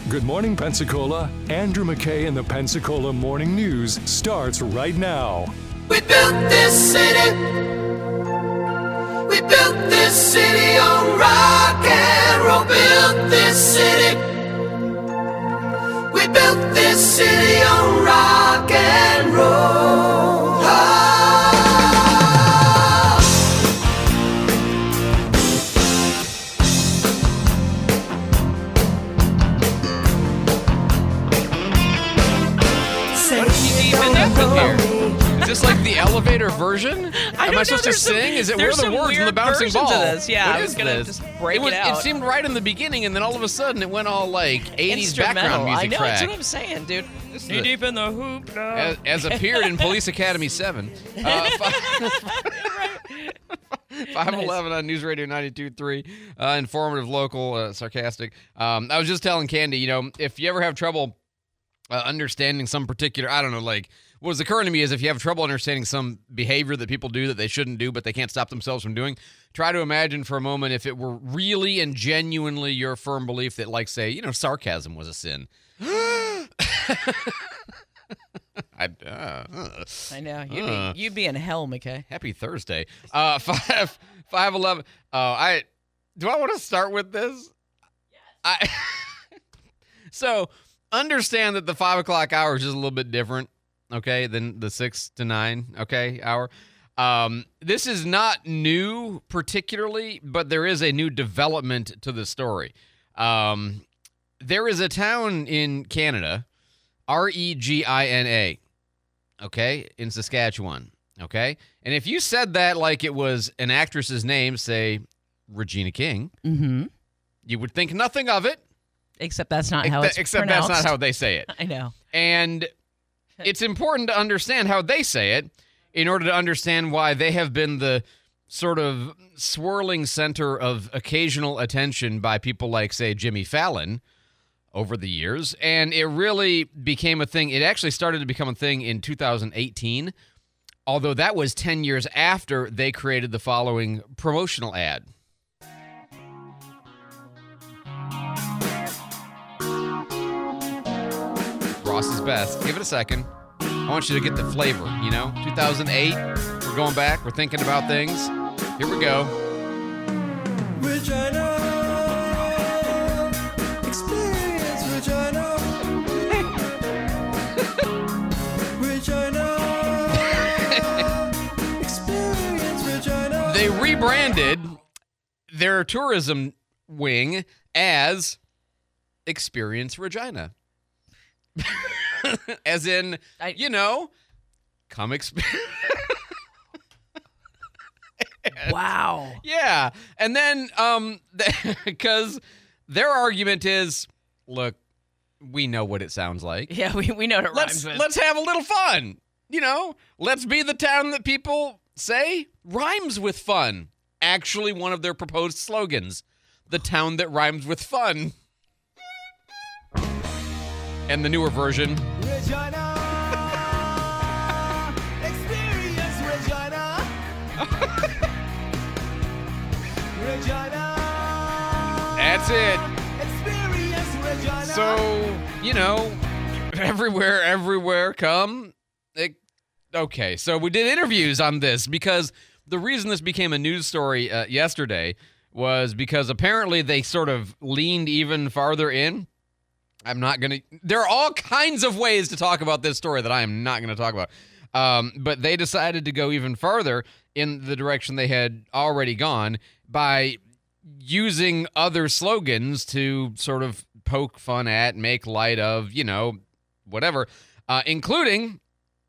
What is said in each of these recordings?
Good morning, Pensacola. Andrew McKay and the Pensacola Morning News starts right now. We built this city. We built this city on rock and roll. Built this city. We built this city on rock and roll. What did he even happen here? Is this like the elevator version? Am I supposed to sing? Is it where the words in the bouncing ball? Yeah, What I was is gonna this? just break it out. It seemed right in the beginning, and then all of a sudden it went all like 80s background music I know, track. that's what I'm saying, dude. Knee deep in the hoop now. As appeared in Police Academy 7. 511 on News Radio 92.3. Informative, local, sarcastic. I was just telling Candy, if you ever have trouble understanding some particular, I don't know, like, what's occurring to me is if you have trouble understanding some behavior that people do that they shouldn't do, but they can't stop themselves from doing, try to imagine for a moment if it were really and genuinely your firm belief that, like, say, sarcasm was a sin. I know. You'd be in hell, McKay. Happy Thursday. 511. Do I want to start with this? Yes. So understand that the 5 o'clock hour is just a little bit different, okay, than the 6 to 9, okay, hour. This is not new particularly, but there is a new development to the story. There is a town in Canada, Regina, okay, in Saskatchewan, okay? And if you said that like it was an actress's name, say Regina King, you would think nothing of it. Except that's not how it's pronounced. That's not how they say it. I know. And it's important to understand how they say it in order to understand why they have been the sort of swirling center of occasional attention by people like, say, Jimmy Fallon over the years. And it really became a thing. It actually started to become a thing in 2018, although that was 10 years after they created the following promotional ad. Ross's Best. Give it a second. I want you to get the flavor, 2008, we're going back, we're thinking about things. Here we go. Regina, experience Regina. Regina, experience Regina. They rebranded their tourism wing as Experience Regina. As in, come experience. Wow. Yeah. And then, because their argument is, look, we know what it sounds like. Yeah, we know what it rhymes with. Let's have a little fun. Let's be the town that people say rhymes with fun. Actually, one of their proposed slogans, the town that rhymes with fun. And the newer version. Regina, experience Regina. Regina. That's it. Experience Regina. So, everywhere come. Okay, so we did interviews on this because the reason this became a news story yesterday was because apparently they sort of leaned even farther in. There are all kinds of ways to talk about this story that I am not going to talk about. But they decided to go even farther in the direction they had already gone by using other slogans to sort of poke fun at, make light of, whatever, including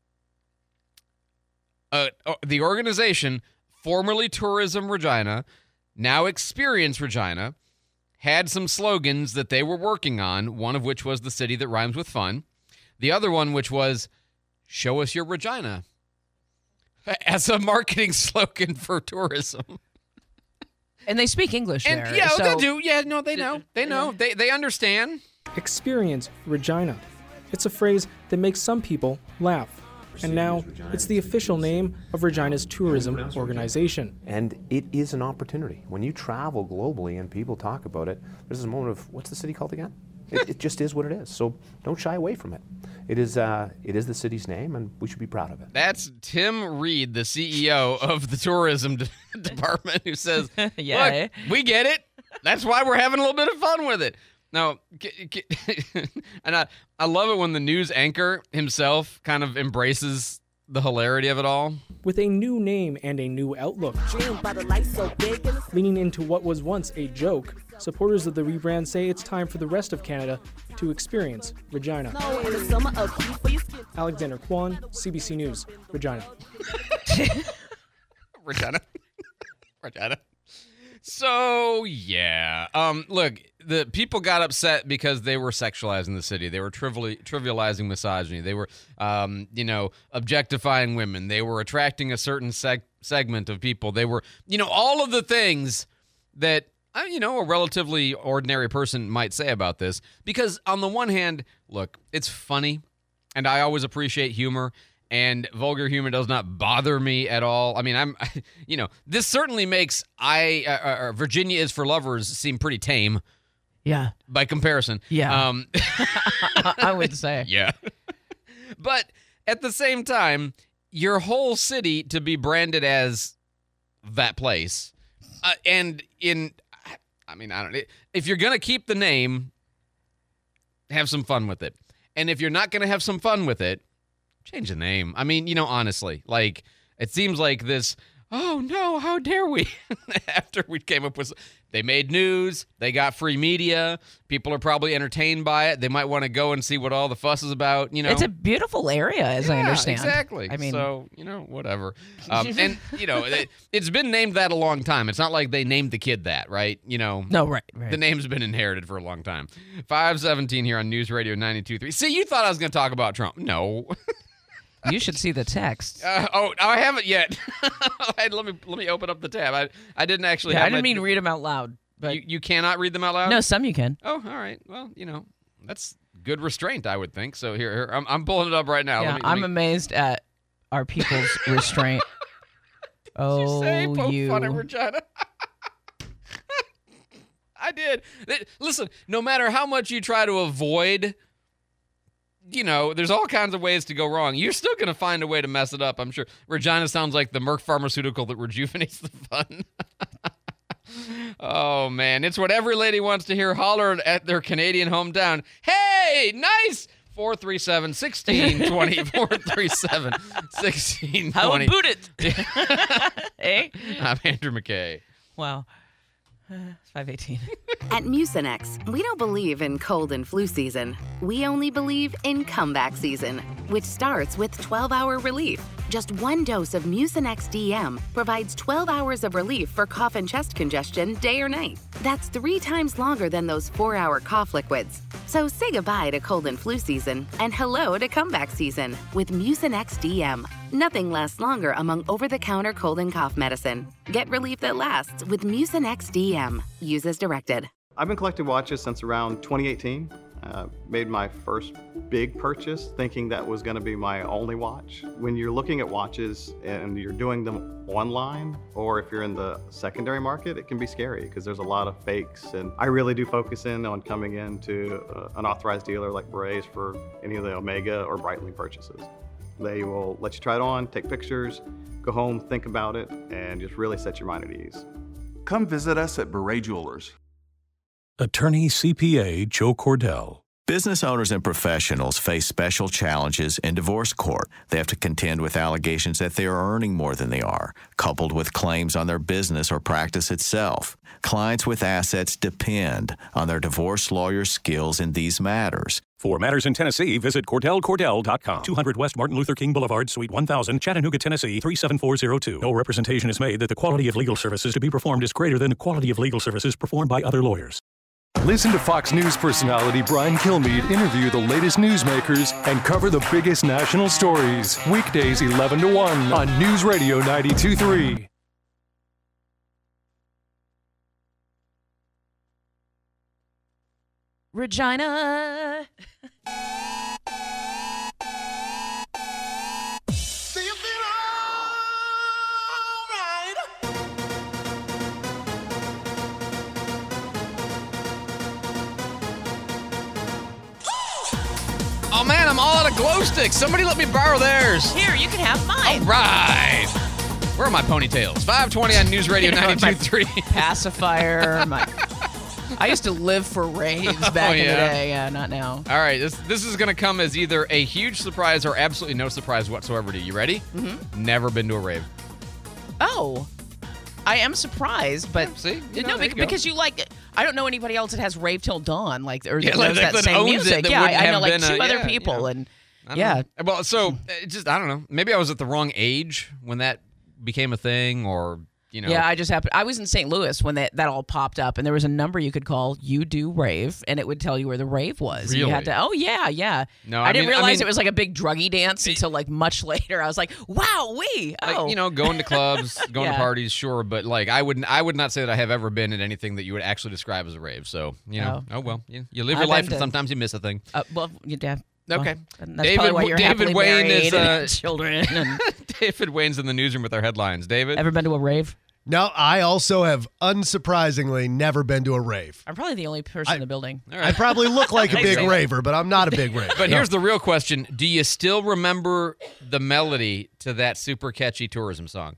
the organization, formerly Tourism Regina, now Experience Regina, had some slogans that they were working on, one of which was the city that rhymes with fun. The other one, which was, show us your Regina, as a marketing slogan for tourism. And they speak English there. Yeah, so they do. Yeah, no, they know. They know. They understand. Experience Regina. It's a phrase that makes some people laugh. And now it's the official name of Regina's tourism organization. And it is an opportunity. When you travel globally and people talk about it, there's this moment of, what's the city called again? It just is what it is. So don't shy away from it. It is the city's name, and we should be proud of it. That's Tim Reed, the CEO of the tourism department, who says, Yeah. Look, we get it. That's why we're having a little bit of fun with it. Now, and I love it when the news anchor himself kind of embraces the hilarity of it all. With a new name and a new outlook, leaning into what was once a joke, supporters of the rebrand say it's time for the rest of Canada to experience Regina. Alexander Kwan, CBC News, Regina. Regina. So, yeah. Look, the people got upset because they were sexualizing the city. They were trivializing misogyny. They were, objectifying women. They were attracting a certain segment of people. They were, all of the things that, a relatively ordinary person might say about this. Because on the one hand, look, it's funny, and I always appreciate humor. And vulgar humor does not bother me at all. I mean, this certainly makes Virginia is for Lovers seem pretty tame. Yeah. By comparison. Yeah. I would say. Yeah. But at the same time, your whole city to be branded as that place. I don't know. If you're going to keep the name, have some fun with it. And if you're not going to have some fun with it, change the name. I mean, honestly, like, it seems like this, oh no, how dare we? After we came up with, they made news, they got free media, people are probably entertained by it, they might want to go and see what all the fuss is about, It's a beautiful area, as I understand. Exactly. I mean, so, whatever. And, it's been named that a long time. It's not like they named the kid that, right? No, right. The name's been inherited for a long time. 517 here on News Radio 92.3. See, you thought I was going to talk about Trump. No. You should see the text. I haven't yet. Let me open up the tab. I didn't actually. I didn't mean to read them out loud. But you cannot read them out loud. No, some you can. Oh, all right. Well, that's good restraint, I would think. So here I'm pulling it up right now. Yeah, I'm amazed at our people's restraint. Did you say poke you fun at Regina? I did. Listen, no matter how much you try to avoid. There's all kinds of ways to go wrong. You're still going to find a way to mess it up, I'm sure. Regina sounds like the Merck pharmaceutical that rejuvenates the fun. Oh, man. It's what every lady wants to hear hollered at their Canadian hometown. Hey, nice! 437-1620. 437-1620. How about it? Hey? I'm Andrew McKay. Wow. It's 5:18. At Mucinex, we don't believe in cold and flu season. We only believe in comeback season, which starts with 12-hour relief. Just one dose of Mucinex DM provides 12 hours of relief for cough and chest congestion day or night. That's 3 times longer than those 4-hour cough liquids. So say goodbye to cold and flu season and hello to comeback season with Mucinex DM. Nothing lasts longer among over-the-counter cold and cough medicine. Get relief that lasts with Mucinex DM. Use as directed. I've been collecting watches since around 2018. Made my first big purchase thinking that was going to be my only watch. When you're looking at watches and you're doing them online, or if you're in the secondary market, it can be scary because there's a lot of fakes. And I really do focus in on coming into an authorized dealer like Berets for any of the Omega or Breitling purchases. They will let you try it on, take pictures, go home, think about it, and just really set your mind at ease. Come visit us at Beret Jewelers. Attorney CPA Joe Cordell. Business owners and professionals face special challenges in divorce court. They have to contend with allegations that they are earning more than they are, coupled with claims on their business or practice itself. Clients with assets depend on their divorce lawyer's skills in these matters. For matters in Tennessee, visit CordellCordell.com. 200 West Martin Luther King Boulevard, Suite 1000, Chattanooga, Tennessee, 37402. No representation is made that the quality of legal services to be performed is greater than the quality of legal services performed by other lawyers. Listen to Fox News personality Brian Kilmeade interview the latest newsmakers and cover the biggest national stories. Weekdays 11 to 1 on News Radio 92.3. Regina. Oh, man, I'm all out of glow sticks. Somebody let me borrow theirs. Here, you can have mine. All right. Where are my ponytails? 520 on News Radio 92.3. Pacifier. I used to live for raves back in the day. Yeah, not now. All right, this is going to come as either a huge surprise or absolutely no surprise whatsoever to you. You ready? Mm-hmm. Never been to a rave. Oh, I am surprised, but see, because you like. I don't know anybody else that has Rave Till Dawn that that same owns music. it, Yeah, I know like been two other people, and yeah. Well, so I don't know. Maybe I was at the wrong age when that became a thing, or Yeah, I was in St. Louis when that all popped up, and there was a number you could call. You do rave, and it would tell you where the rave was. Really? You had to. Oh yeah. No, I didn't realize it was like a big druggy dance until like much later. I was like, wow, going to clubs, going to parties, sure, but like I would not say that I have ever been at anything that you would actually describe as a rave. So oh well, you live your life, and sometimes you miss a thing. Yeah. Okay. That's probably why you're happily married and children. And David Wayne's in the newsroom with our headlines. David, ever been to a rave? No, I also have, unsurprisingly, never been to a rave. I'm probably the only person in the building. Right. I probably look like a big raver, but I'm not a big raver. But here's the real question. Do you still remember the melody to that super catchy tourism song?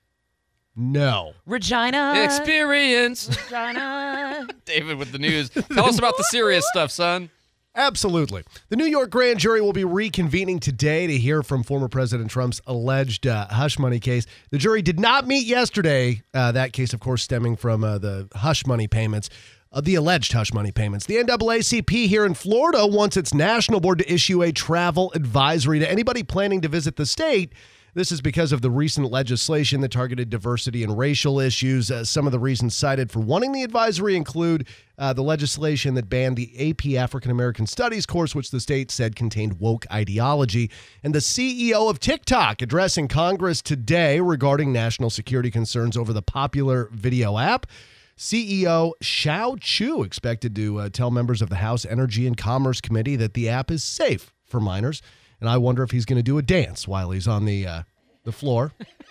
No. Regina. Experience. Regina. David with the news. Tell us about the serious stuff, son. Absolutely. The New York grand jury will be reconvening today to hear from former President Trump's alleged hush money case. The jury did not meet yesterday. That case, of course, stemming from the hush money payments, the alleged hush money payments. The NAACP here in Florida wants its national board to issue a travel advisory to anybody planning to visit the state. This is because of the recent legislation that targeted diversity and racial issues. Some of the reasons cited for wanting the advisory include the legislation that banned the AP African American Studies course, which the state said contained woke ideology. And the CEO of TikTok addressing Congress today regarding national security concerns over the popular video app. CEO Shao Chu expected to tell members of the House Energy and Commerce Committee that the app is safe for minors. And I wonder if he's going to do a dance while he's on the floor.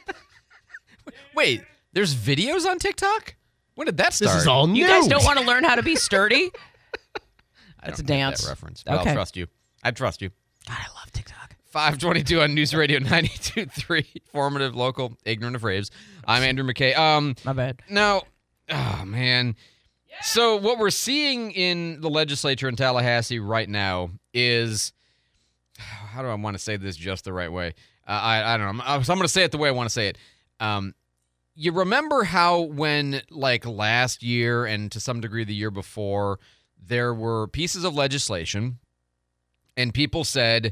Wait, there's videos on TikTok? When did that start? This is all new. You guys don't want to learn how to be sturdy? That's a dance. That reference. But Okay. I'll trust you. I trust you. God, I love TikTok. 522 on News Radio 92.3. Formative, local, ignorant of raves. I'm Andrew McKay. My bad. Now, oh, man. So what we're seeing in the legislature in Tallahassee right now is, how do I want to say this just the right way? I don't know. So I'm going to say it the way I want to say it. You remember how when, like, last year and to some degree the year before, there were pieces of legislation and people said,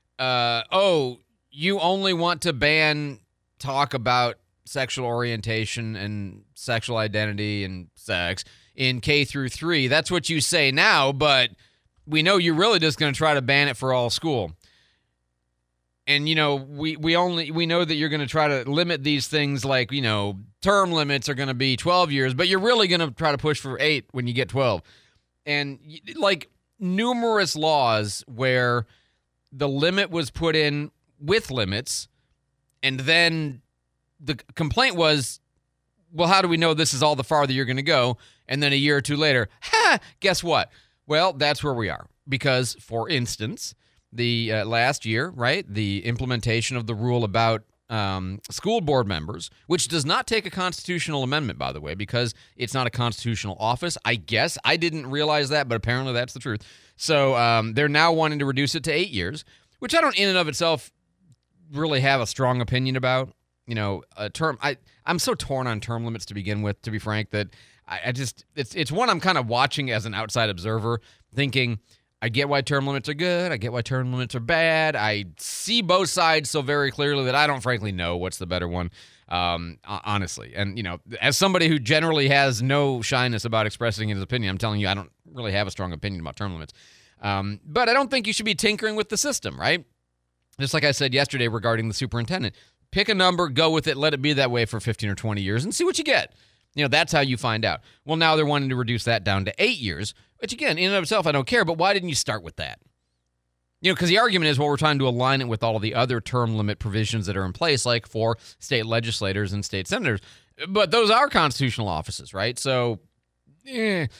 you only want to ban talk about sexual orientation and sexual identity and sex in K through 3. That's what you say now, but we know you're really just going to try to ban it for all school. And, we know that you're going to try to limit these things like, term limits are going to be 12 years, but you're really going to try to push for 8 when you get 12. And like numerous laws where the limit was put in with limits, and then the complaint was, well, how do we know this is all the farther you're going to go? And then a year or two later, guess what? Well, that's where we are. Because, for instance, the last year, right, the implementation of the rule about school board members, which does not take a constitutional amendment, by the way, because it's not a constitutional office. I guess I didn't realize that, but apparently that's the truth. So they're now wanting to reduce it to 8 years, which I don't in and of itself really have a strong opinion about. A term. I'm so torn on term limits to begin with, to be frank, that I just it's one I'm kind of watching as an outside observer, thinking, I get why term limits are good. I get why term limits are bad. I see both sides so very clearly that I don't frankly know what's the better one, honestly. And, as somebody who generally has no shyness about expressing his opinion, I'm telling you, I don't really have a strong opinion about term limits. But I don't think you should be tinkering with the system, right? Just like I said yesterday regarding the superintendent. Pick a number, go with it, let it be that way for 15 or 20 years, and see what you get. That's how you find out. Well, now they're wanting to reduce that down to 8 years, which, again, in and of itself, I don't care, but why didn't you start with that? Because the argument is, well, we're trying to align it with all of the other term limit provisions that are in place, like for state legislators and state senators. But those are constitutional offices, right? So, And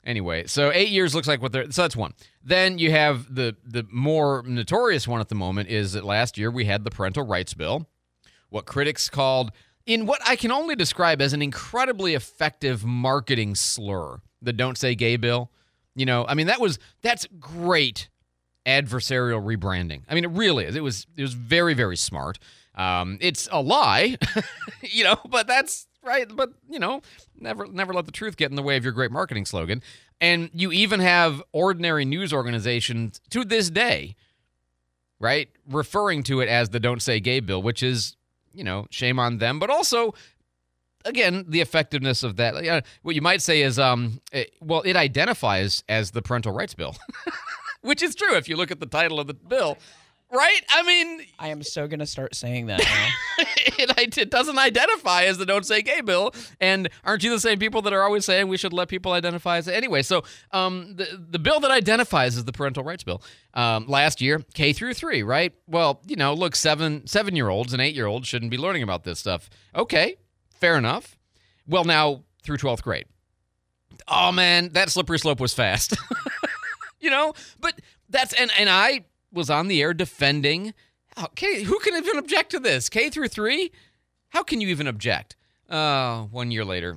Anyway, so 8 years looks like so that's one. Then you have the more notorious one at the moment is that last year we had the parental rights bill, what critics called, in what I can only describe as an incredibly effective marketing slur, the Don't Say Gay bill. I mean, that's great adversarial rebranding. I mean, it really is. It was very, very smart. It's a lie, but that's right. But, never let the truth get in the way of your great marketing slogan. And you even have ordinary news organizations to this day, right, referring to it as the Don't Say Gay bill, which is, shame on them. But also, again, the effectiveness of that. What you might say is, it identifies as the parental rights bill, which is true if you look at the title of the bill. Right? I mean, I am so going to start saying that now. It doesn't identify as the Don't Say Gay bill. And aren't you the same people that are always saying we should let people identify as it? Anyway, so the bill that identifies as the parental rights bill, last year, K through 3, right? Well, look, 7-year-olds and 8-year-olds shouldn't be learning about this stuff. Okay, fair enough. Well, now through 12th grade. Oh, man, that slippery slope was fast. But that's, and I was on the air defending, who can even object to this? K through 3? How can you even object? 1 year later.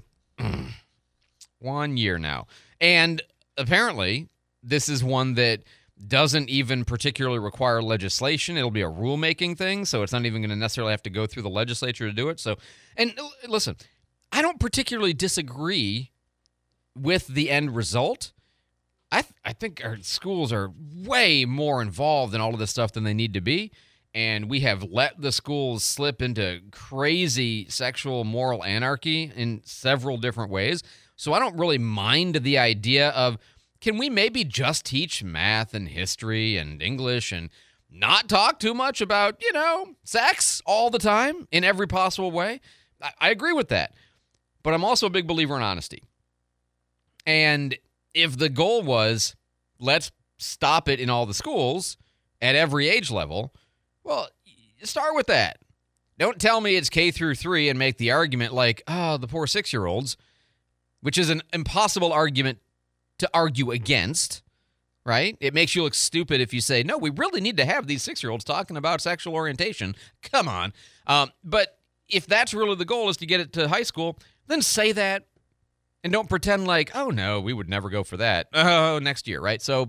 1 year now. And apparently, this is one that doesn't even particularly require legislation. It'll be a rulemaking thing, so it's not even going to necessarily have to go through the legislature to do it. So, and listen, I don't particularly disagree with the end result. I think our schools are way more involved in all of this stuff than they need to be, and we have let the schools slip into crazy sexual moral anarchy in several different ways. So I don't really mind the idea of, can we maybe just teach math and history and English and not talk too much about, sex all the time in every possible way? I agree with that. But I'm also a big believer in honesty. And if the goal was, let's stop it in all the schools at every age level, well, start with that. Don't tell me it's K through 3 and make the argument like, the poor 6-year-olds, which is an impossible argument to argue against, right? It makes you look stupid if you say, no, we really need to have these 6-year-olds talking about sexual orientation. Come on. But if that's really the goal, is to get it to high school, then say that. And don't pretend like, oh, no, we would never go for that. Oh, next year, right? So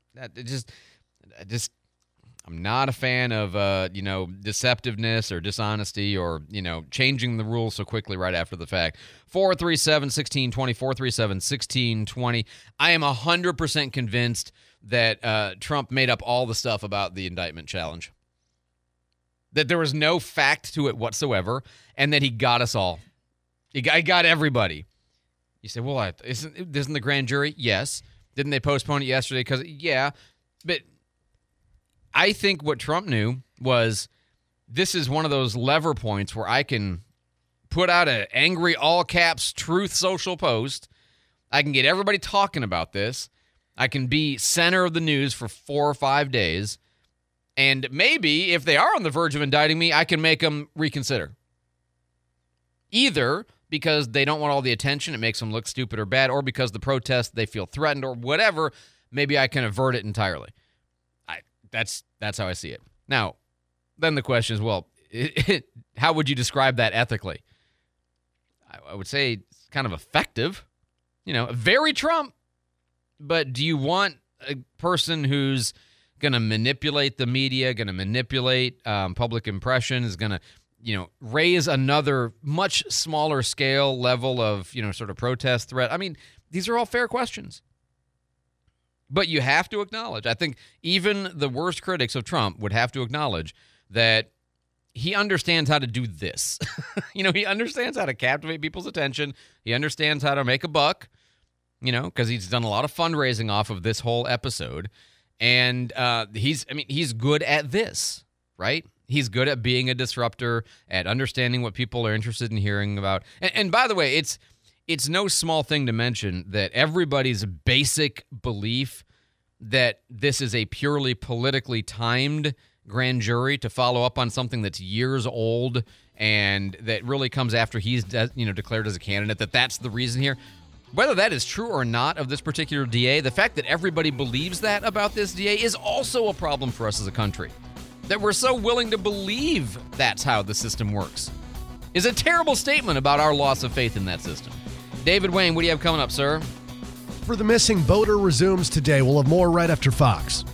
I'm not a fan of, deceptiveness or dishonesty or, changing the rules so quickly right after the fact. 437-1620, 437-1620. I am 100% convinced that Trump made up all the stuff about the indictment challenge. That there was no fact to it whatsoever, and that he got us all. He got everybody. You say, well, isn't the grand jury? Yes. Didn't they postpone it yesterday? Yeah. But I think what Trump knew was this is one of those lever points where I can put out an angry all-caps truth social post. I can get everybody talking about this. I can be center of the news for 4 or 5 days. And maybe if they are on the verge of indicting me, I can make them reconsider. Either because they don't want all the attention, it makes them look stupid or bad, or because the protest, they feel threatened or whatever, maybe I can avert it entirely. That's how I see it. Now, then the question is, well, how would you describe that ethically? I would say it's kind of effective, very Trump, but do you want a person who's going to manipulate the media, going to manipulate public impression, is going to raise another much smaller scale level of, sort of protest threat? I mean, these are all fair questions. But you have to acknowledge, I think even the worst critics of Trump would have to acknowledge that he understands how to do this. He understands how to captivate people's attention. He understands how to make a buck, because he's done a lot of fundraising off of this whole episode. And he's good at this, right? He's good at being a disruptor, at understanding what people are interested in hearing about. And by the way, it's no small thing to mention that everybody's basic belief that this is a purely politically timed grand jury to follow up on something that's years old and that really comes after he's declared as a candidate, that's the reason here. Whether that is true or not of this particular DA, the fact that everybody believes that about this DA is also a problem for us as a country. That we're so willing to believe that's how the system works is a terrible statement about our loss of faith in that system. David Wayne, what do you have coming up, sir? For the missing boater resumes today. We'll have more right after Fox.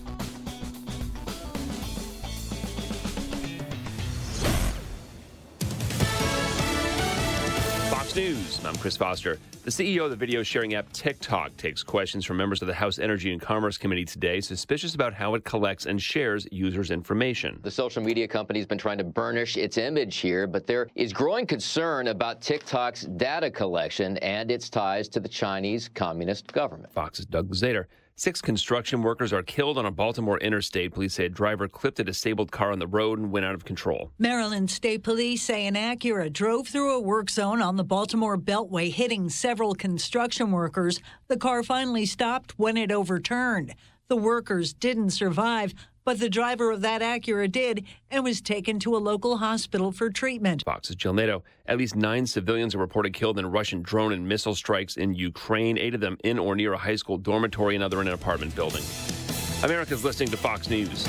Fox News, I'm Chris Foster. The CEO of the video sharing app TikTok takes questions from members of the House Energy and Commerce Committee today, suspicious about how it collects and shares users' information. The social media company's been trying to burnish its image here, but there is growing concern about TikTok's data collection and its ties to the Chinese Communist government. Fox's Doug Zader. 6 construction workers are killed on a Baltimore interstate. Police say a driver clipped a disabled car on the road and went out of control. Maryland State Police say an Acura drove through a work zone on the Baltimore Beltway, hitting several construction workers. The car finally stopped when it overturned. The workers didn't survive, but the driver of that Acura did and was taken to a local hospital for treatment. Fox's Jill Nato. At least 9 civilians are reported killed in Russian drone and missile strikes in Ukraine, 8 of them in or near a high school dormitory, another in an apartment building. America's listening to Fox News.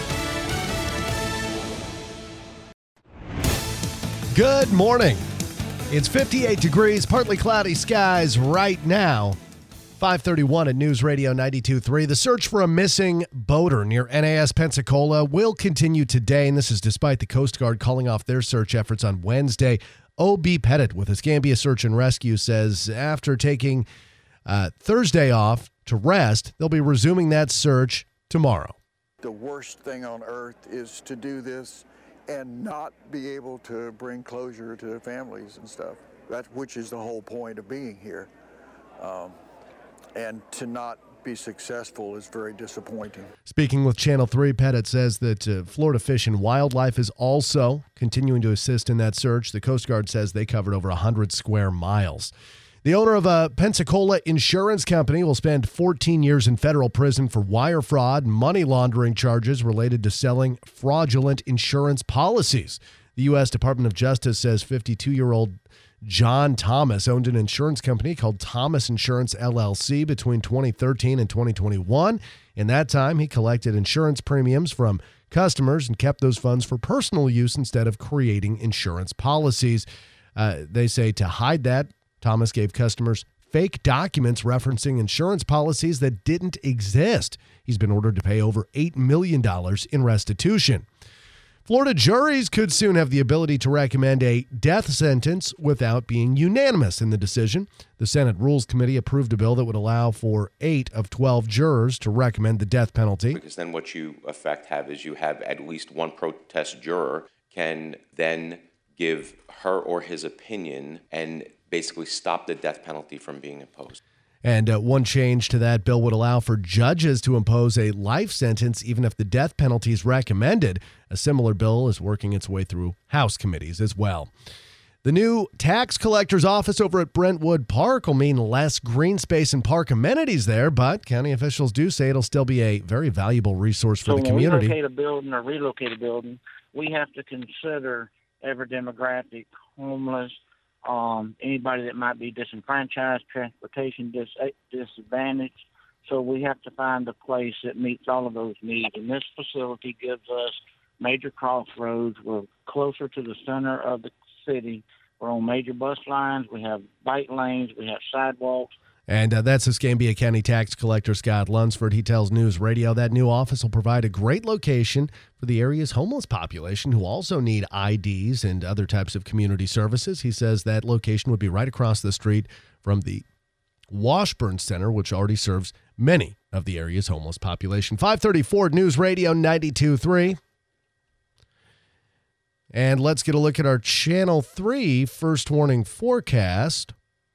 Good morning. It's 58 degrees, partly cloudy skies right now. 5:31 at News Radio 92.3. The search for a missing boater near NAS Pensacola will continue today, and this is despite the Coast Guard calling off their search efforts on Wednesday. O.B. Pettit with Escambia Search and Rescue says after taking Thursday off to rest, they'll be resuming that search tomorrow. The worst thing on earth is to do this and not be able to bring closure to the families and stuff, which is the whole point of being here. And to not be successful is very disappointing. Speaking with Channel 3, Pettit says that Florida Fish and Wildlife is also continuing to assist in that search. The Coast Guard says they covered over 100 square miles. The owner of a Pensacola insurance company will spend 14 years in federal prison for wire fraud and money laundering charges related to selling fraudulent insurance policies. The U.S. Department of Justice says 52-year-old John Thomas owned an insurance company called Thomas Insurance LLC between 2013 and 2021. In that time, he collected insurance premiums from customers and kept those funds for personal use instead of creating insurance policies. They say to hide that, Thomas gave customers fake documents referencing insurance policies that didn't exist. He's been ordered to pay over $8 million in restitution. Florida juries could soon have the ability to recommend a death sentence without being unanimous in the decision. The Senate Rules Committee approved a bill that would allow for 8 of 12 jurors to recommend the death penalty. Because then what you you have at least one protest juror can then give her or his opinion and basically stop the death penalty from being imposed. And one change to that bill would allow for judges to impose a life sentence even if the death penalty is recommended. A similar bill is working its way through House committees as well. The new tax collector's office over at Brentwood Park will mean less green space and park amenities there, but county officials do say it'll still be a very valuable resource for the community. So when we locate a building or relocate a building, we have to consider every demographic, homeless, anybody that might be disenfranchised, transportation disadvantaged. So we have to find a place that meets all of those needs. And this facility gives us major crossroads. We're closer to the center of the city. We're on major bus lines. We have bike lanes. We have sidewalks. And that's Escambia County Tax Collector Scott Lunsford. He tells News Radio that new office will provide a great location for the area's homeless population who also need IDs and other types of community services. He says that location would be right across the street from the Washburn Center, which already serves many of the area's homeless population. 534 News Radio 92.3. And let's get a look at our Channel 3 first warning forecast.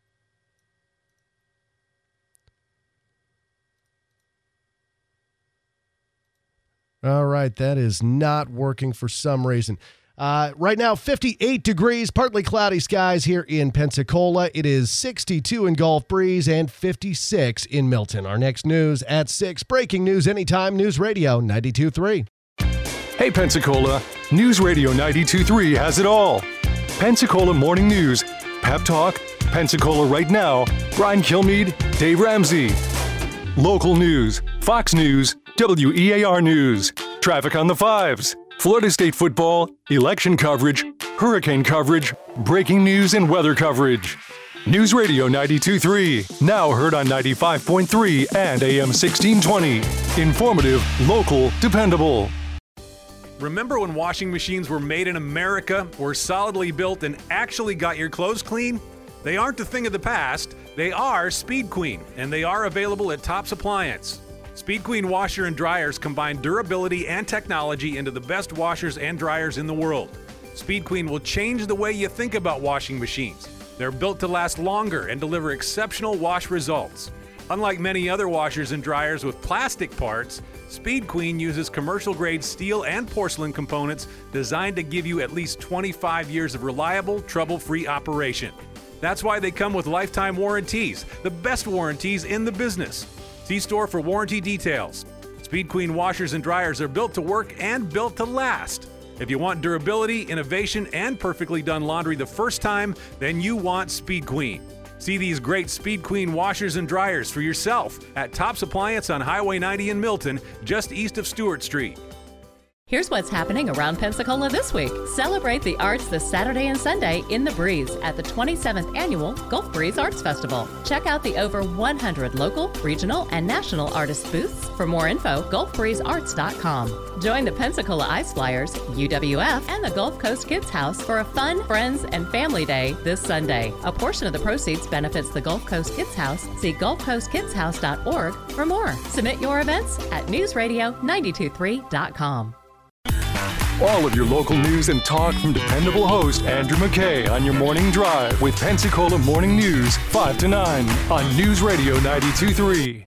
All right, that is not working for some reason. Right now, 58 degrees, partly cloudy skies here in Pensacola. It is 62 in Gulf Breeze and 56 in Milton. Our next news at 6. Breaking news anytime, News Radio 92.3. Hey, Pensacola, News Radio 92.3 has it all. Pensacola Morning News, pep talk, Pensacola right now, Brian Kilmeade, Dave Ramsey. Local news, Fox News, WEAR News. Traffic on the 5s, Florida State football, election coverage, hurricane coverage, breaking news and weather coverage. News Radio 92.3, now heard on 95.3 and AM 1620. Informative, local, dependable. Remember when washing machines were made in America, were solidly built, and actually got your clothes clean? They aren't a thing of the past. They are Speed Queen, and they are available at Tops Appliance. Speed Queen washer and dryers combine durability and technology into the best washers and dryers in the world. Speed Queen will change the way you think about washing machines. They're built to last longer and deliver exceptional wash results. Unlike many other washers and dryers with plastic parts, Speed Queen uses commercial-grade steel and porcelain components designed to give you at least 25 years of reliable, trouble-free operation. That's why they come with lifetime warranties, the best warranties in the business. See store for warranty details. Speed Queen washers and dryers are built to work and built to last. If you want durability, innovation, and perfectly done laundry the first time, then you want Speed Queen. See these great Speed Queen washers and dryers for yourself at Tops Appliance on Highway 90 in Milton, just east of Stewart Street. Here's what's happening around Pensacola this week. Celebrate the arts this Saturday and Sunday in The Breeze at the 27th Annual Gulf Breeze Arts Festival. Check out the over 100 local, regional, and national artist booths. For more info, gulfbreezearts.com. Join the Pensacola Ice Flyers, UWF, and the Gulf Coast Kids House for a fun Friends and Family Day this Sunday. A portion of the proceeds benefits the Gulf Coast Kids House. See gulfcoastkidshouse.org for more. Submit your events at newsradio923.com. All of your local news and talk from dependable host Andrew McKay on your morning drive with Pensacola Morning News, 5 to 9 on News Radio 92.3.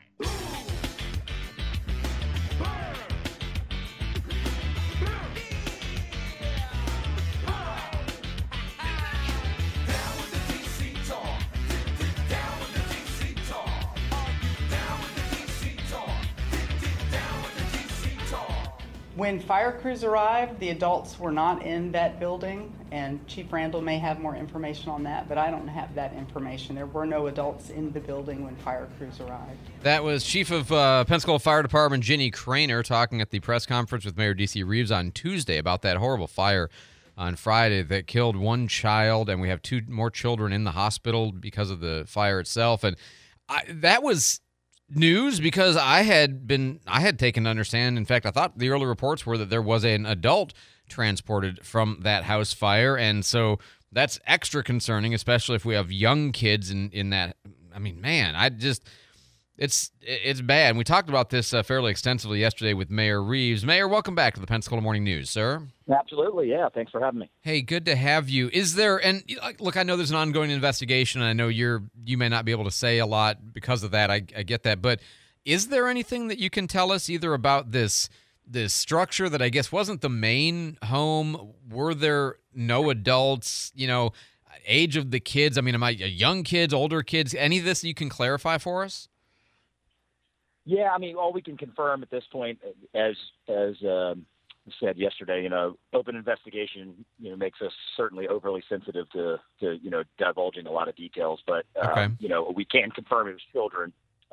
When fire crews arrived, the adults were not in that building, and Chief Randall may have more information on that, but I don't have that information. There were no adults in the building when fire crews arrived. That was Chief of Pensacola Fire Department Ginny Craner talking at the press conference with Mayor D.C. Reeves on Tuesday about that horrible fire on Friday that killed one child, and we have 2 more children in the hospital because of the fire itself. And that was news because I had taken to understand. In fact, I thought the early reports were that there was an adult transported from that house fire, and so that's extra concerning, especially if we have young kids in that. I mean, man, it's bad. And we talked about this fairly extensively yesterday with Mayor Reeves. Mayor, welcome back to the Pensacola Morning News, sir. Absolutely, yeah. Thanks for having me. Hey, good to have you. Is there, and look, I know there's an ongoing investigation, and I know you may not be able to say a lot because of that. I get that, but is there anything that you can tell us either about this structure that I guess wasn't the main home? Were there no adults? Age of the kids? I mean, am I young kids, older kids? Any of this you can clarify for us? Yeah, I mean, all we can confirm at this point, as said yesterday, open investigation, makes us certainly overly sensitive to divulging a lot of details. But we can confirm it was children.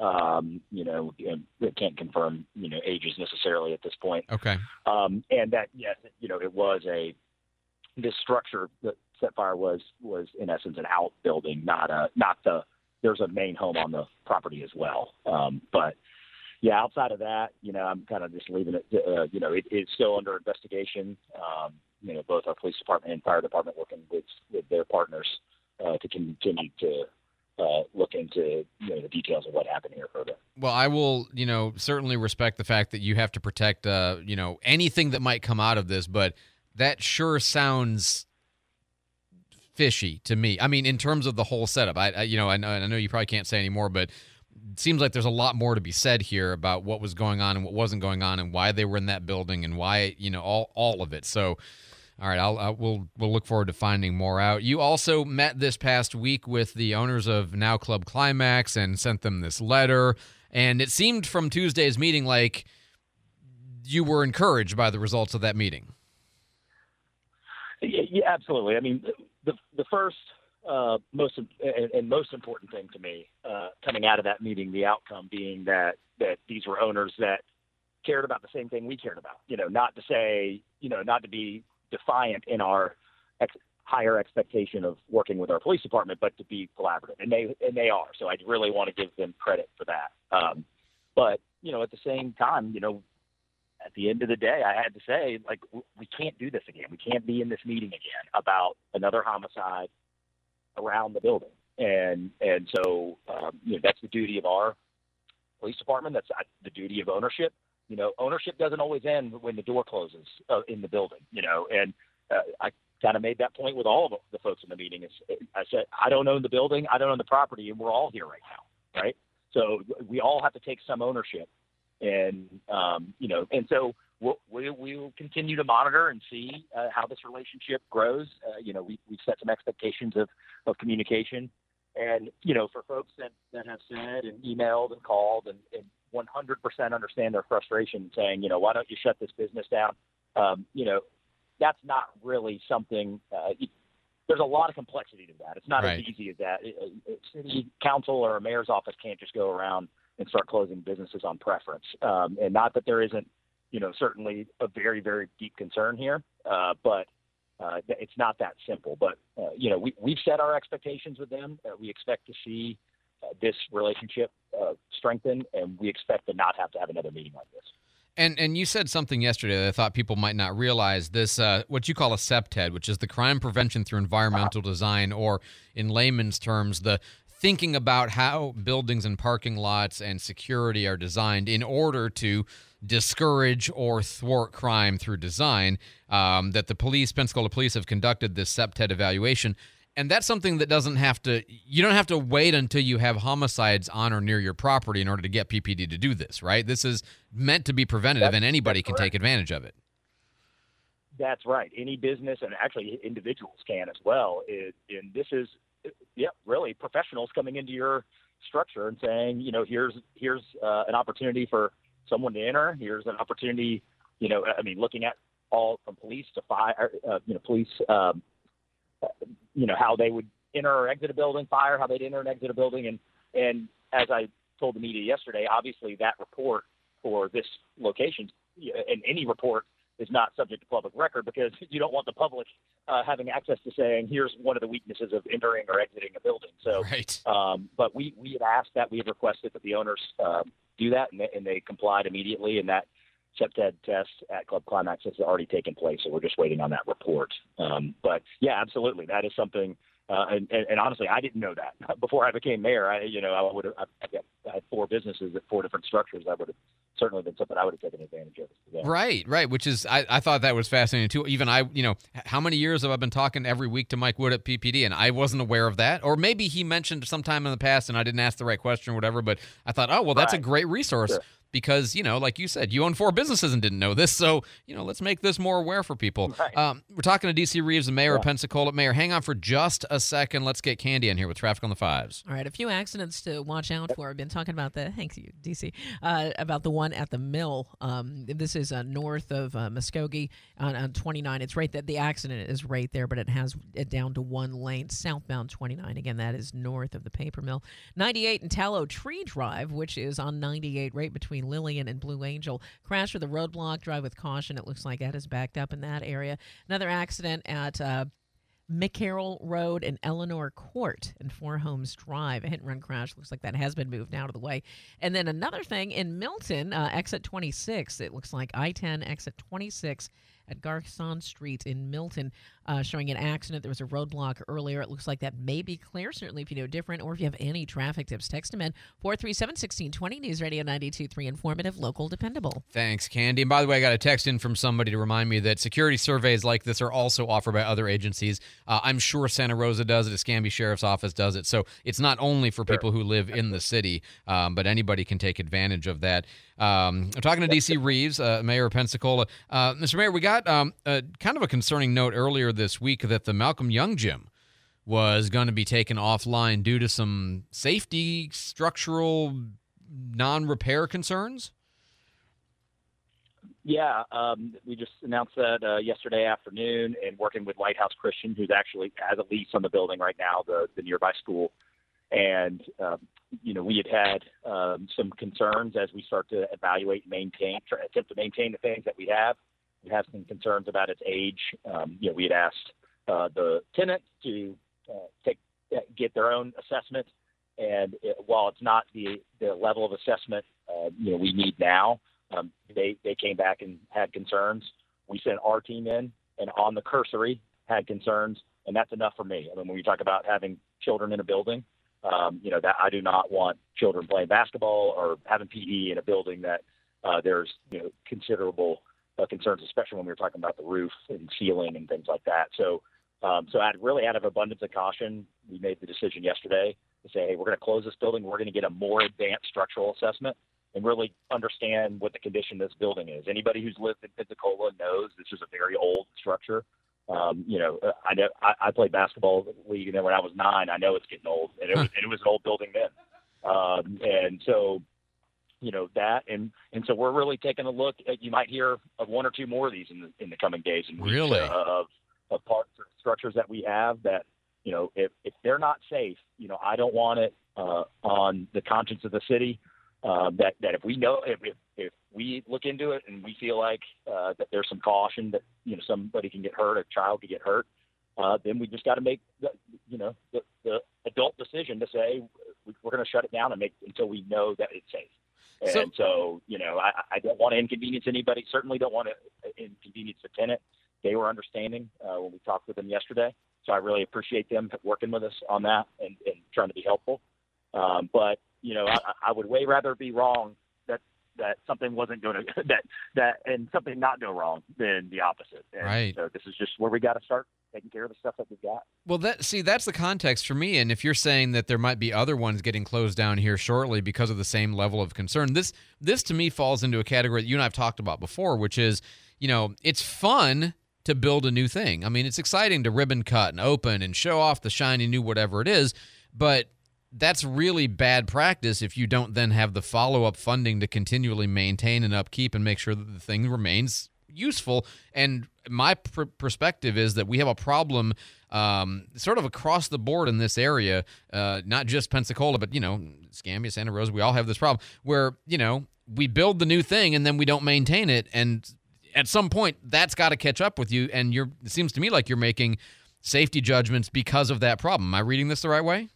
We can't confirm ages necessarily at this point. Okay. And that yes, it was this structure that set fire was in essence an outbuilding, there's a main home on the property as well. But yeah, outside of that, I'm kind of just leaving it. It's still under investigation. Both our police department and fire department working with their partners to continue to look into the details of what happened here further. Well, I will, certainly respect the fact that you have to protect, anything that might come out of this, but that sure sounds fishy to me. I mean, in terms of the whole setup, I know you probably can't say any more, but it seems like there's a lot more to be said here about what was going on and what wasn't going on and why they were in that building and why, all of it. So, all right, we'll look forward to finding more out. You also met this past week with the owners of Now Club Climax and sent them this letter. And it seemed from Tuesday's meeting like you were encouraged by the results of that meeting. Yeah, absolutely. I mean, the first most important thing to me coming out of that meeting, the outcome being that these were owners that cared about the same thing we cared about. Not to say, not to be defiant in our higher expectation of working with our police department, but to be collaborative, and they are. So I really want to give them credit for that. But at the same time, at the end of the day, I had to say, like, we can't do this again. We can't be in this meeting again about another homicide around the building. And so, that's the duty of our police department. That's the duty of ownership. Ownership doesn't always end when the door closes in the building, and I kind of made that point with all of the folks in the meeting. I said, I don't own the building, I don't own the property, and we're all here right now, right? So we all have to take some ownership, and and so we'll continue to monitor and see how this relationship grows. We've set some expectations of communication, and for folks that have said and emailed and called and 100% understand their frustration, saying, why don't you shut this business down? That's not really something. There's a lot of complexity to that. It's not as easy as that. A city council or a mayor's office can't just go around and start closing businesses on preference. And not that there isn't, certainly a very, very deep concern here, but it's not that simple. But, we've set our expectations with them. We expect to see this relationship strengthen, and we expect to not have to have another meeting like this. And you said something yesterday that I thought people might not realize. This, what you call a CPTED, which is the Crime Prevention Through Environmental Design, or in layman's terms, the thinking about how buildings and parking lots and security are designed in order to discourage or thwart crime through design, that the Pensacola Police have conducted this CPTED evaluation. And that's something that you don't have to wait until you have homicides on or near your property in order to get PPD to do this, right? This is meant to be preventative, and anybody can take advantage of it. That's right. Any business, and actually individuals can as well. And this is, really professionals coming into your structure and saying, here's an opportunity for someone to enter. Here's an opportunity, looking at all from police to fire, police, how they would enter or exit a building, fire, how they'd enter and exit a building. And as I told the media yesterday, obviously that report for this location, and any report, is not subject to public record, because you don't want the public having access to saying, here's one of the weaknesses of entering or exiting a building. So, but we had asked that, we had requested that the owners do that, and they complied immediately, and that CPTED test at Club Climax has already taken place, so we're just waiting on that report. But yeah, absolutely, that is something. And honestly, I didn't know that before I became mayor. I had 4 businesses at 4 different structures. That would have certainly been something I would have taken advantage of. Yeah. Right. Which is, I thought that was fascinating too. Even how many years have I been talking every week to Mike Wood at PPD, and I wasn't aware of that? Or maybe he mentioned sometime in the past and I didn't ask the right question or whatever, but I thought, oh, well, that's a great resource. Sure. Because, like you said, you own 4 businesses and didn't know this. So, let's make this more aware for people. Right. We're talking to D.C. Reeves, the mayor of Pensacola. Mayor, hang on for just a second. Let's get Candy in here with Traffic on the Fives. All right, a few accidents to watch out for. I've been talking about thank you, D.C., about the one at the mill. This is north of Muskogee on 29. It's right that the accident is right there, but it has it down to 1 lane, southbound 29. Again, that is north of the paper mill. 98 and Tallow Tree Drive, which is on 98 right between Lillian and Blue Angel. Crash with a roadblock. Drive with caution. It looks like that is backed up in that area. Another accident at McCarroll Road and Eleanor Court and Four Homes Drive. A hit-and-run crash. Looks like that has been moved out of the way. And then another thing in Milton, exit 26. It looks like I-10 exit 26 at Garson Street in Milton, showing an accident. There was a roadblock earlier. It looks like that may be clear, certainly if you know different, or if you have any traffic tips. Text them in 437-1620, News Radio 92.3, informative, local, dependable. Thanks, Candy. And by the way, I got a text in from somebody to remind me that security surveys like this are also offered by other agencies. I'm sure Santa Rosa does it. Escambia Sheriff's Office does it. So it's not only for people who live in the city, but anybody can take advantage of that. I'm talking to D.C. Reeves, Mayor of Pensacola. Mr. Mayor, we got kind of a concerning note earlier this week that the Malcolm Young Gym was going to be taken offline due to some safety, structural, non-repair concerns. Yeah, we just announced that yesterday afternoon, and working with Lighthouse Christian, who's actually has a lease on the building right now, the nearby school. And, we had some concerns as we start to evaluate and attempt to maintain the things that we have. We have some concerns about its age. We had asked the tenant to get their own assessment. And while it's not the level of assessment, we need now, they came back and had concerns. We sent our team in, and on the cursory had concerns, and that's enough for me. I mean, when you talk about having children in a building, that I do not want children playing basketball or having PE in a building that there's considerable concerns, especially when we were talking about the roof and ceiling and things like that. So out of abundance of caution, we made the decision yesterday to say, hey, we're going to close this building. We're going to get a more advanced structural assessment and really understand what the condition of this building is. Anybody who's lived in Pensacola knows this is a very old structure. I know I played basketball league, and then when I was 9, I know it's getting old, and it was an old building then. And so, that, and so we're really taking a look at, you might hear of 1 or 2 more of these in the coming days and weeks, really? Of parts or structures that we have that, if they're not safe, I don't want it on the conscience of the city. That if we know, if we look into it and we feel like that there's some caution that somebody can get hurt, a child could get hurt, then we just got to make the adult decision to say we're going to shut it down until we know that it's safe. And so I don't want to inconvenience anybody. Certainly don't want to inconvenience the tenant. They were understanding when we talked with them yesterday. So I really appreciate them working with us on that and trying to be helpful. But I would way rather be wrong that something wasn't going to that and something not go wrong than the opposite. And right. So this is just where we got to start taking care of the stuff that we've got. Well, that's the context for me. And if you're saying that there might be other ones getting closed down here shortly because of the same level of concern, this to me falls into a category that you and I've talked about before, which is, it's fun to build a new thing. I mean, it's exciting to ribbon cut and open and show off the shiny new whatever it is, but that's really bad practice if you don't then have the follow-up funding to continually maintain and upkeep and make sure that the thing remains useful. And my perspective is that we have a problem sort of across the board in this area, not just Pensacola, but, Escambia, Santa Rosa, we all have this problem where, we build the new thing and then we don't maintain it. And at some point, that's got to catch up with you. And it seems to me like you're making safety judgments because of that problem. Am I reading this the right way?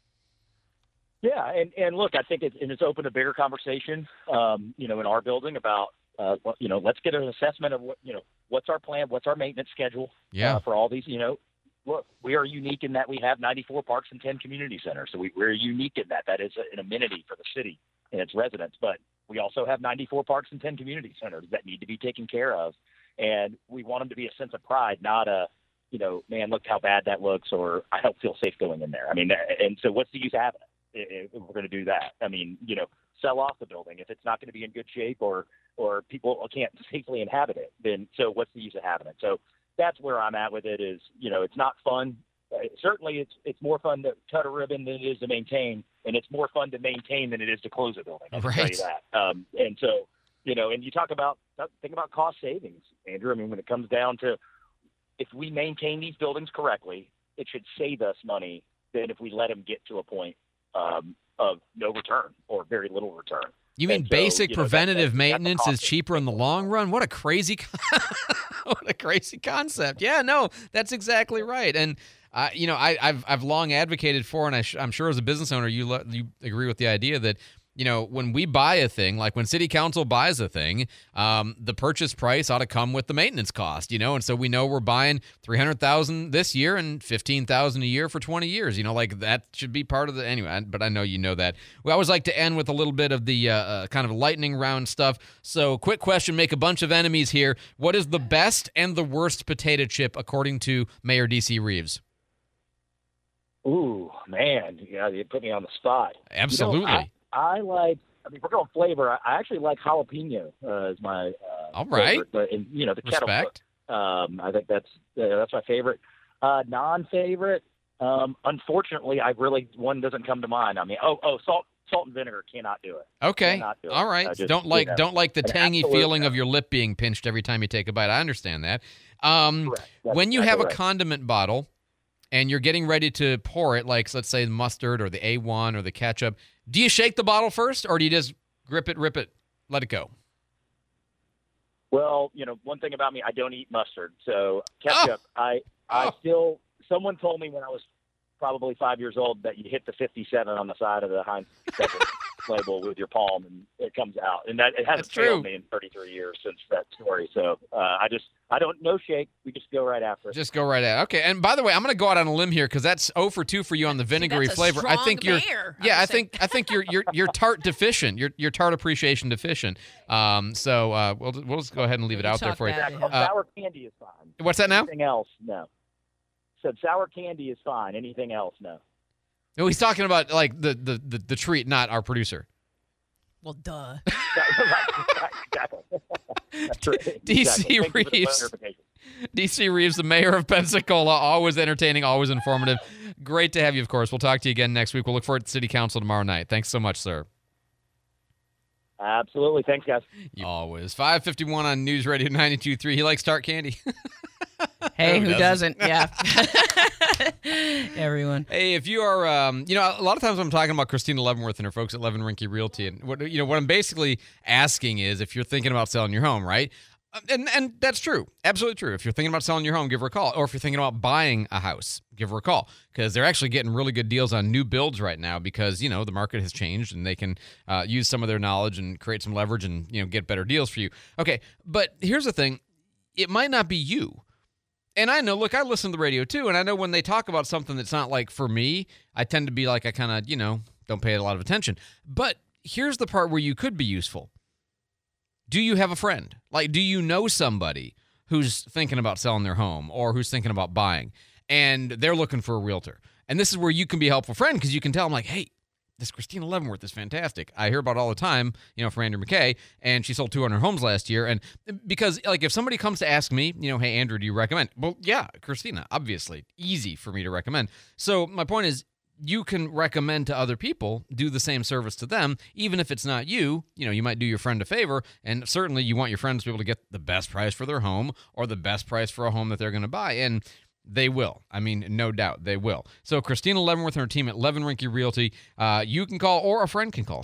Yeah, and look, I think it's opened a bigger conversation, in our building about, let's get an assessment of what's our plan, what's our maintenance schedule for all these, Look, we are unique in that we have 94 parks and 10 community centers. So we're unique in that. That is an amenity for the city and its residents. But we also have 94 parks and 10 community centers that need to be taken care of. And we want them to be a sense of pride, not a, man, look how bad that looks, or I don't feel safe going in there. I mean, and so what's the use of having it if we're going to do that? I mean, sell off the building. If it's not going to be in good shape or people can't safely inhabit it, then so what's the use of having it? So that's where I'm at with it is, it's not fun. Certainly it's more fun to cut a ribbon than it is to maintain, and it's more fun to maintain than it is to close a building. I can tell you that. And so, and you think about cost savings, Andrew. I mean, when it comes down to if we maintain these buildings correctly, it should save us money than if we let them get to a point of no return or very little return. You mean basic preventative maintenance is cheaper in the long run? What a crazy, what a crazy concept. Yeah, no, that's exactly right. And I've long advocated for, and I'm sure as a business owner, you agree with the idea that when we buy a thing, like when city council buys a thing, the purchase price ought to come with the maintenance cost, and so we know we're buying $300,000 this year and $15,000 a year for 20 years, like that should be part of the, anyway, but I know you know that. We always like to end with a little bit of the kind of lightning round stuff. So quick question, make a bunch of enemies here. What is the best and the worst potato chip according to Mayor D.C. Reeves? Ooh, man, you put me on the spot. Absolutely. I like, we're going flavor. I actually like jalapeno as my all right. favorite. But, the kettle cook. I think that's my favorite. Non-favorite, unfortunately, one doesn't come to mind. I mean, salt and vinegar cannot do it. Okay. Cannot do it. All right. Just, don't like the an tangy absolute feeling no. of your lip being pinched every time you take a bite. I understand that. Correct. When you That's have a right. condiment bottle and you're getting ready to pour it, like let's say the mustard or the A1 or the ketchup, do you shake the bottle first or do you just grip it, rip it, let it go? Well, one thing about me, I don't eat mustard. So ketchup, I still, someone told me when I was probably 5 years old that you hit the 57 on the side of the Heinz ketchup label with your palm and it comes out. And that it hasn't failed me in 33 years since that story. So I don't no shake. We just go right after it. Just go right at it. Okay. And by the way, I'm going to go out on a limb here because that's 0 for 2 for you on the vinegary that's a flavor. I think strong you're mayor, I think you're tart deficient. You're tart appreciation deficient. So we'll just go ahead and leave it out there for you. Sour candy is fine. What's that now? Anything else? No. Said sour candy is fine. Anything else? No. No, he's talking about like the treat, not our producer. Well, duh. DC Reeves. DC Reeves, the mayor of Pensacola, always entertaining, always informative. Great to have you, of course. We'll talk to you again next week. We'll look forward to City Council tomorrow night. Thanks so much, sir. Absolutely. Thanks, guys. Always. 5:51 on News Radio 92.3. He likes tart candy. Hey, who doesn't? Yeah. Everyone. Hey, if you are, a lot of times I'm talking about Christina Leavenworth and her folks at Levin Rinke Realty, and what I'm basically asking is if you're thinking about selling your home, right? And that's true, absolutely true. If you're thinking about selling your home, give her a call. Or if you're thinking about buying a house, give her a call because they're actually getting really good deals on new builds right now because the market has changed and they can use some of their knowledge and create some leverage and get better deals for you. Okay, but here's the thing: it might not be you. And I know, look, I listen to the radio too, and I know when they talk about something that's not like for me, I tend to be like I kind of, don't pay a lot of attention. But here's the part where you could be useful. Do you have a friend? Like, do you know somebody who's thinking about selling their home or who's thinking about buying, and they're looking for a realtor? And this is where you can be a helpful friend because you can tell them, like, hey, this Christina Leavenworth is fantastic. I hear about it all the time, from Andrew McKay, and she sold 200 homes last year. And because, like, if somebody comes to ask me, hey, Andrew, do you recommend? Well, yeah, Christina, obviously. Easy for me to recommend. So my point is, you can recommend to other people, do the same service to them, even if it's not you. You might do your friend a favor, and certainly you want your friends to be able to get the best price for their home or the best price for a home that they're going to buy, and they will. I mean, no doubt they will. So Christina Leavenworth and her team at Levin Rinke Realty, you can call or a friend can call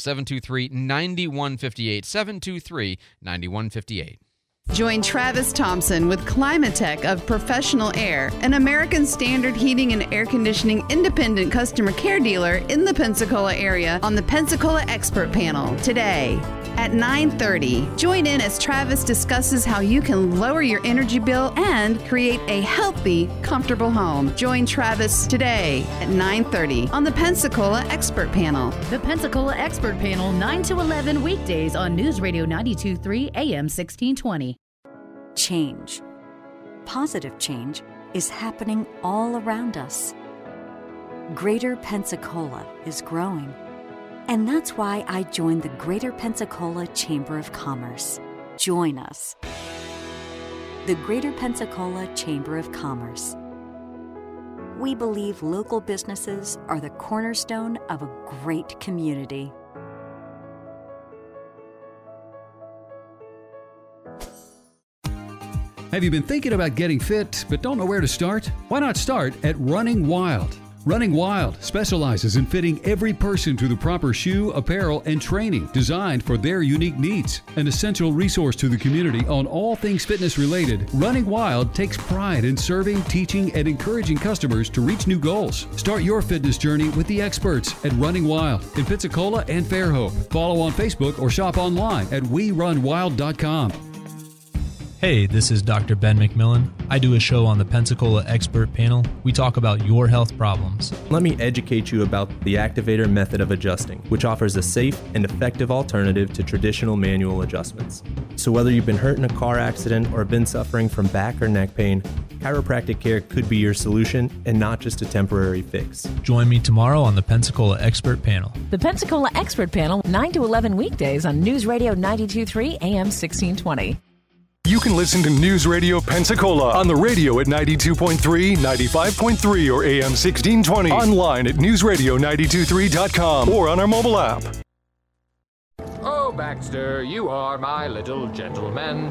723-9158, 723-9158. Join Travis Thompson with Climatech of Professional Air, an American Standard Heating and Air Conditioning independent customer care dealer in the Pensacola area on the Pensacola Expert Panel today at 9:30. Join in as Travis discusses how you can lower your energy bill and create a healthy, comfortable home. Join Travis today at 9:30 on the Pensacola Expert Panel. The Pensacola Expert Panel, 9 to 11 weekdays on News Radio 92.3 AM 1620. Change. Positive change is happening all around us. Greater Pensacola is growing. And that's why I joined the Greater Pensacola Chamber of Commerce. Join us. The Greater Pensacola Chamber of Commerce. We believe local businesses are the cornerstone of a great community. Have you been thinking about getting fit but don't know where to start? Why not start at Running Wild? Running Wild specializes in fitting every person to the proper shoe, apparel, and training designed for their unique needs. An essential resource to the community on all things fitness related, Running Wild takes pride in serving, teaching, and encouraging customers to reach new goals. Start your fitness journey with the experts at Running Wild in Pensacola and Fairhope. Follow on Facebook or shop online at WeRunWild.com. Hey, this is Dr. Ben McMillan. I do a show on the Pensacola Expert Panel. We talk about your health problems. Let me educate you about the Activator method of adjusting, which offers a safe and effective alternative to traditional manual adjustments. So whether you've been hurt in a car accident or been suffering from back or neck pain, chiropractic care could be your solution and not just a temporary fix. Join me tomorrow on the Pensacola Expert Panel. The Pensacola Expert Panel, 9 to 11 weekdays on News Radio 92.3 AM 1620. You can listen to News Radio Pensacola on the radio at 92.3, 95.3, or AM 1620. Online at newsradio923.com or on our mobile app. Oh, Baxter, you are my little gentleman.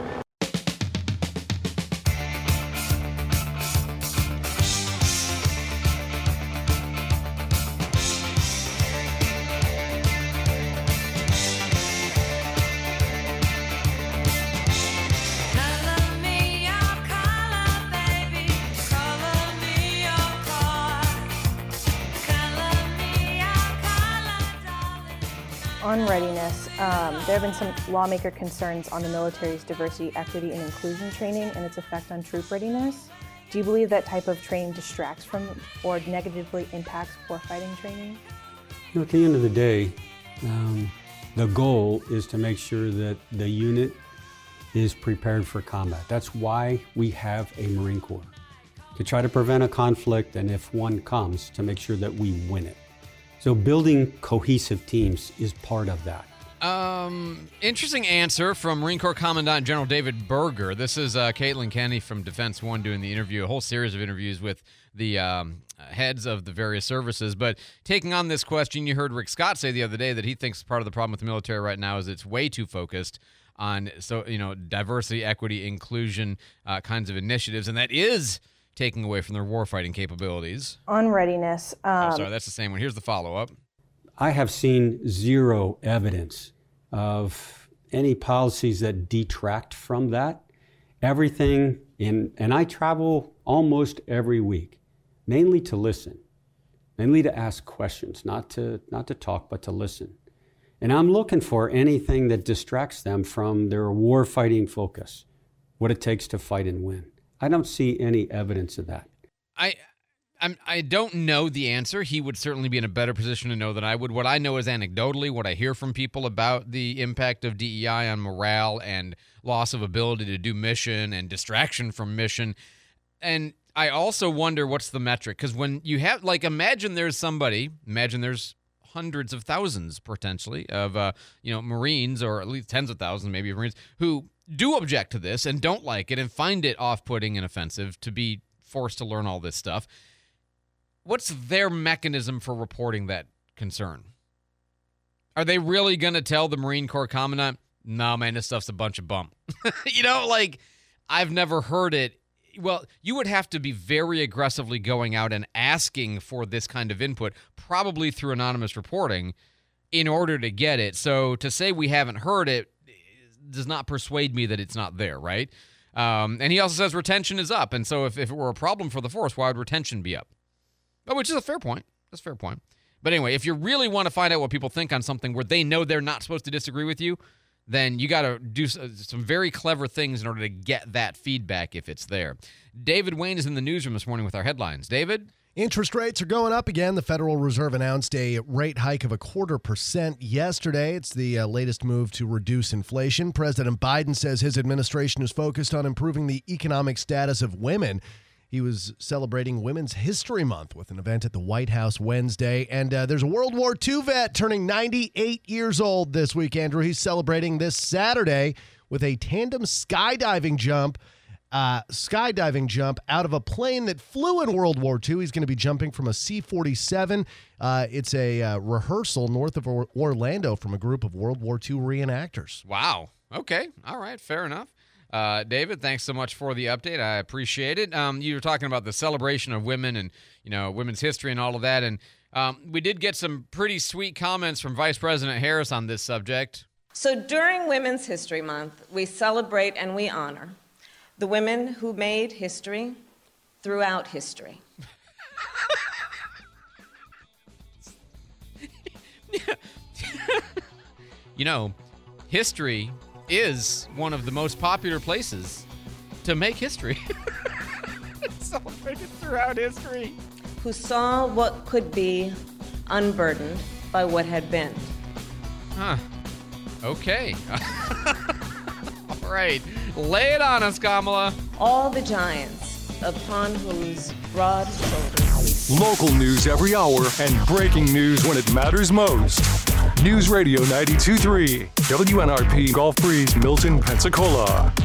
On readiness, there have been some lawmaker concerns on the military's diversity, equity, and inclusion training and its effect on troop readiness. Do you believe that type of training distracts from or negatively impacts warfighting training? At the end of the day, the goal is to make sure that the unit is prepared for combat. That's why we have a Marine Corps, to try to prevent a conflict, and if one comes, to make sure that we win it. So building cohesive teams is part of that. Interesting answer from Marine Corps Commandant General David Berger. This is Caitlin Kenney from Defense One doing the interview, a whole series of interviews with the heads of the various services. But taking on this question, you heard Rick Scott say the other day that he thinks part of the problem with the military right now is it's way too focused on diversity, equity, inclusion kinds of initiatives, and that is taking away from their warfighting capabilities. On readiness. Sorry, that's the same one. Here's the follow-up. I have seen zero evidence of any policies that detract from that. Everything and I travel almost every week, mainly to listen, mainly to ask questions, not to talk, but to listen. And I'm looking for anything that distracts them from their warfighting focus, what it takes to fight and win. I don't see any evidence of that. I don't know the answer. He would certainly be in a better position to know than I would. What I know is anecdotally, what I hear from people about the impact of DEI on morale and loss of ability to do mission and distraction from mission. And I also wonder what's the metric, because when you have, imagine there's hundreds of thousands potentially of Marines, or at least tens of thousands maybe of Marines, who do object to this and don't like it and find it off-putting and offensive to be forced to learn all this stuff. What's their mechanism for reporting that concern? Are they really going to tell the Marine Corps Commandant, no, man, this stuff's a bunch of bump? I've never heard it. Well, you would have to be very aggressively going out and asking for this kind of input, probably through anonymous reporting, in order to get it. So to say we haven't heard it does not persuade me that it's not there, right? And he also says retention is up. And so if it were a problem for the force, why would retention be up? Oh, which is a fair point. That's a fair point. But anyway, if you really want to find out what people think on something where they know they're not supposed to disagree with you, then you got to do some very clever things in order to get that feedback if it's there. David Wayne is in the newsroom this morning with our headlines. David? Interest rates are going up again. The Federal Reserve announced a rate hike of 0.25% yesterday. It's the latest move to reduce inflation. President Biden says his administration is focused on improving the economic status of women. He was celebrating Women's History Month with an event at the White House Wednesday. And there's a World War II vet turning 98 years old this week, Andrew. He's celebrating this Saturday with a tandem skydiving jump out of a plane that flew in World War II. He's going to be jumping from a C-47. It's a rehearsal north of Orlando from a group of World War II reenactors. Wow. Okay. All right. Fair enough. David, thanks so much for the update. I appreciate it. You were talking about the celebration of women and, women's history and all of that. And we did get some pretty sweet comments from Vice President Harris on this subject. So during Women's History Month, we celebrate and we honor the women who made history throughout history. History is one of the most popular places to make history. Celebrated throughout history. Who saw what could be unburdened by what had been. Huh. Okay. All right. Lay it on us, Kamala. All the giants upon whose broad shoulders we Local news every hour and breaking news when it matters most. News Radio 92.3, WNRP Gulf Breeze, Milton, Pensacola.